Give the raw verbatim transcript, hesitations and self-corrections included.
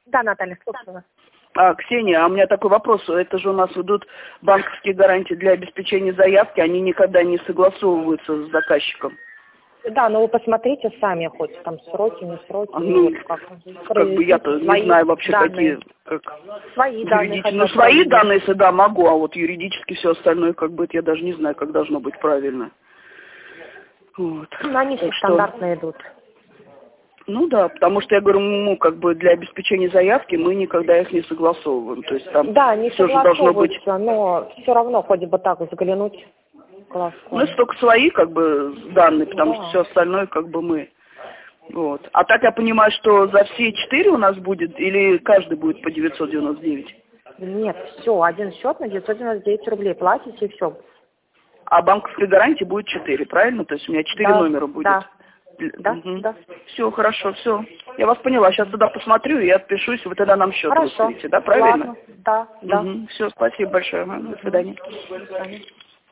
Да, Наталья, слушаю вас. А, Ксения, а у меня такой вопрос. Это же у нас идут банковские гарантии для обеспечения заявки, они никогда не согласовываются с заказчиком. Да, но вы посмотрите сами, хоть там сроки, не сроки. Ну, вот как как бы я-то не знаю вообще данные. такие, как Свои данные. юридически. Ну, свои данные, если да, могу, а вот юридически все остальное, как бы, это я даже не знаю, как должно быть правильно. Вот. Ну, они все Так что, стандартно идут. ну да, потому что я говорю, ну, как бы для обеспечения заявки мы никогда их не согласовываем. То есть там Да, не все же должно быть. согласовываются, но все равно хоть бы так взглянуть. Ну, это только свои, как бы, данные, потому Да. что все остальное, как бы, мы. Вот. А так я понимаю, что за все четыре у нас будет, или каждый будет по девятьсот девяносто девять? Нет, все, один счет на девятьсот девяносто девять рублей платите и все. А банковской гарантии будет четыре, правильно? То есть у меня четыре Да, номера будет. да, да, Угу. да. Все, хорошо, все. Я вас поняла. Сейчас туда посмотрю и отпишусь, вы тогда нам счет Хорошо. выставите, да, правильно? Ладно, да, да. Угу. Все, спасибо большое. Ага, до Угу. свидания. До свидания.